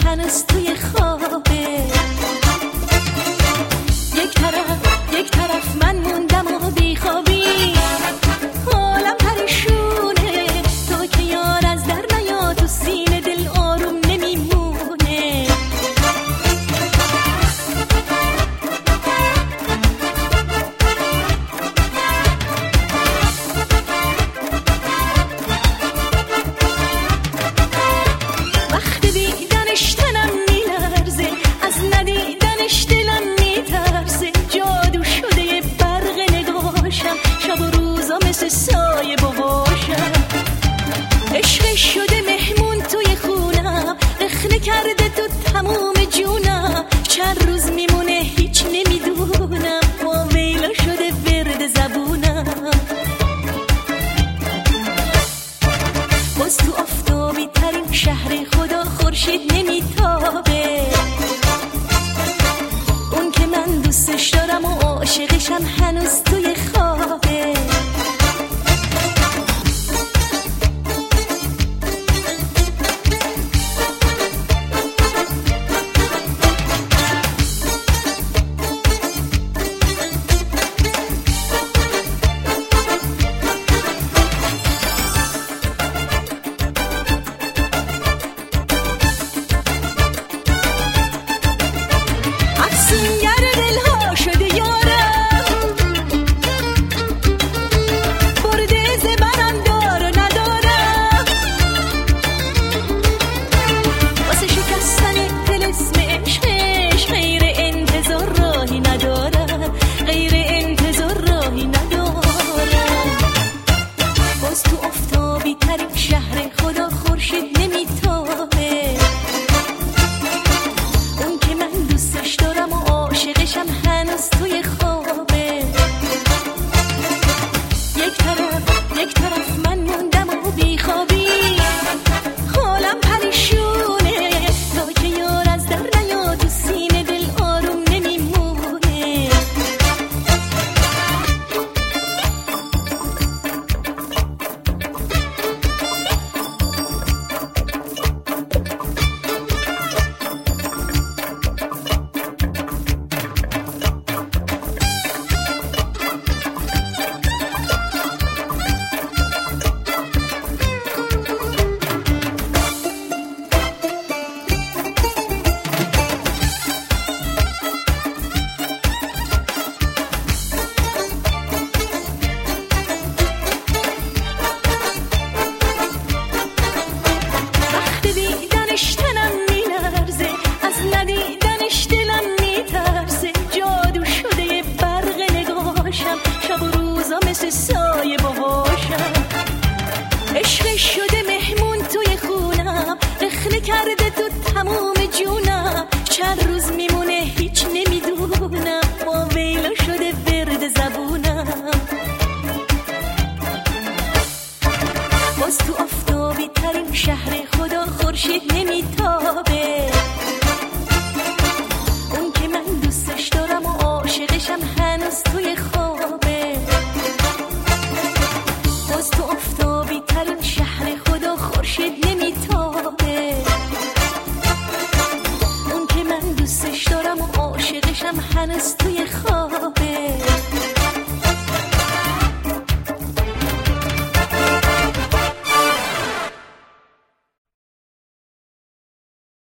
هنوز توی خوابه. یک طرف من موندم و بیخوابی، حالم پریشونه تا که یار از در نیاد تو سینه دل آروم نمیمونه. وقتی دیدنش تنم میلرزه، از ندیدنش دلم میترسه. جادو شده یه برق نگاشم، شب و روزا مثل سایه باشم. عشقش شده مهمون توی خونم، رخنه کرده تو تموم جونم. چند روز میمونه هیچ نمیدونم، با ویلا شده ورد زبونم. باز تو آفتابی ترین شهر خدا خورشید نمیتابه. اون که من دوستش دارم و عاشقشم هنوز توی خوابه. افسونگر دلها شده یارم، برده زبرم دار و ندارم. واسه شکستن طلسم عشقش غیر انتظار راهی ندارم، غیر انتظار راهی ندارم. باز تو آفتابی ترین شهر خدا خورشید نمیتابه. اون که من دوستش دارم و عاشقشم هنوز توی خوابه. یک طرف من موندم و بیخوابی، حالم پریشونه تا که یار از در نیاد تو سینه دل آروم نمیمونه. وقتی دیدنش تنم میلرزه، از ندیدنش دلم میترسه. جادو شده یه برق نگاشم، شب و روزا مثل سایه باشم. عشقش شده مهمون توی خونم، رخنه کرده تو تموم جونم. چند روز میمونه هیچ نمیدونم، با ویلا شده ورد زبونم. باز تو آفتابی ترین شهر خدا خورشید نمی